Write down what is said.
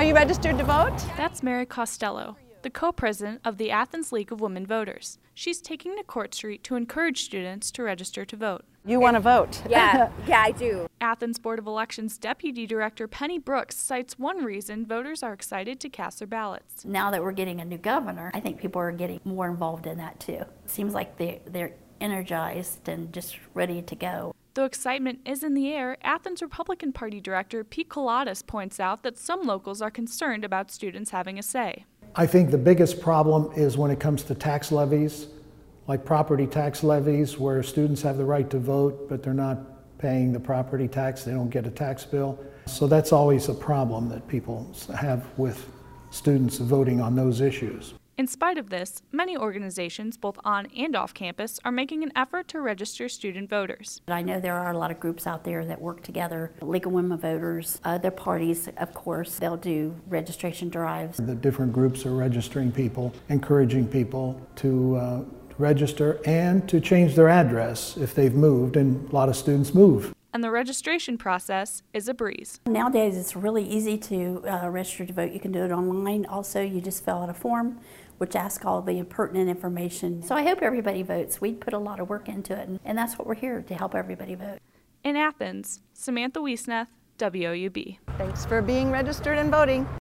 Are you registered to vote? That's Mary Costello, the co-president of the Athens League of Women Voters. She's taking to Court Street to encourage students to register to vote. You want to vote? Yeah, I do. Athens Board of Elections Deputy Director Penny Brooks cites one reason voters are excited to cast their ballots. Now that we're getting a new governor, I think people are getting more involved in that too. It seems like they're energized and just ready to go. Though excitement is in the air, Athens Republican Party Director Pete Kolatis points out that some locals are concerned about students having a say. I think the biggest problem is when it comes to tax levies, like property tax levies, where students have the right to vote, but they're not paying the property tax, they don't get a tax bill. So that's always a problem that people have with students voting on those issues. In spite of this, many organizations, both on and off campus, are making an effort to register student voters. I know there are a lot of groups out there that work together, League of Women Voters, other parties, of course, they'll do registration drives. The different groups are registering people, encouraging people to register and to change their address if they've moved, and a lot of students move. And the registration process is a breeze. Nowadays it's really easy to register to vote. You can do it online. Also, you just fill out a form which asks all the pertinent information. So I hope everybody votes. We put a lot of work into it, and that's what we're here to help everybody vote. In Athens, Samantha Wiesnath, WOUB. Thanks for being registered and voting.